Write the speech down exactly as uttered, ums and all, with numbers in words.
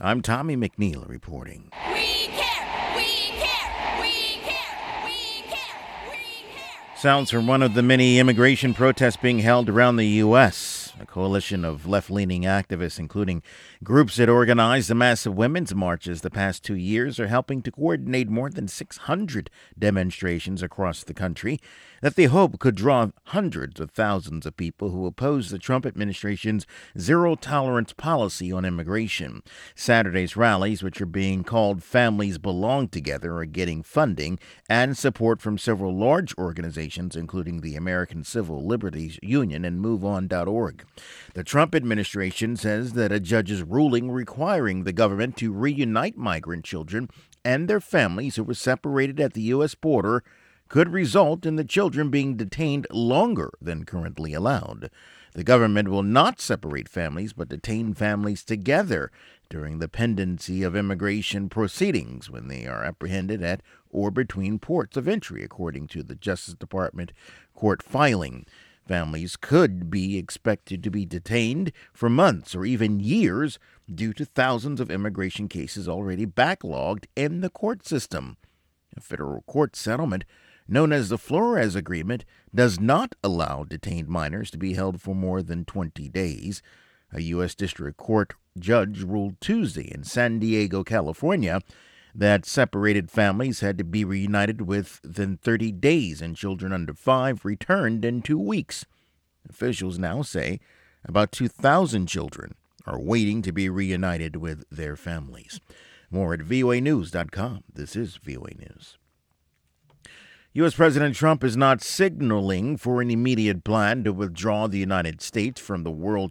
I'm Tommy McNeil reporting. We care! We care! We care! We care! We care! Sounds from one of the many immigration protests being held around the U S A coalition of left-leaning activists, including groups that organized the massive women's marches the past two years, are helping to coordinate more than six hundred demonstrations across the country that they hope could draw hundreds of thousands of people who oppose the Trump administration's zero-tolerance policy on immigration. Saturday's rallies, which are being called Families Belong Together, are getting funding and support from several large organizations, including the American Civil Liberties Union and move on dot org. The Trump administration says that a judge's ruling requiring the government to reunite migrant children and their families who were separated at the U S border could result in the children being detained longer than currently allowed. The government will not separate families but detain families together during the pendency of immigration proceedings when they are apprehended at or between ports of entry, according to the Justice Department court filing. Families could be expected to be detained for months or even years due to thousands of immigration cases already backlogged in the court system. A federal court settlement known as the Flores Agreement does not allow detained minors to be held for more than twenty days. A U S District Court judge ruled Tuesday in San Diego, California, that separated families had to be reunited within thirty days and children under five returned in two weeks. Officials now say about two thousand children are waiting to be reunited with their families. More at V O A news dot com. This is V O A News. U S. President Trump is not signaling for an immediate plan to withdraw the United States from the World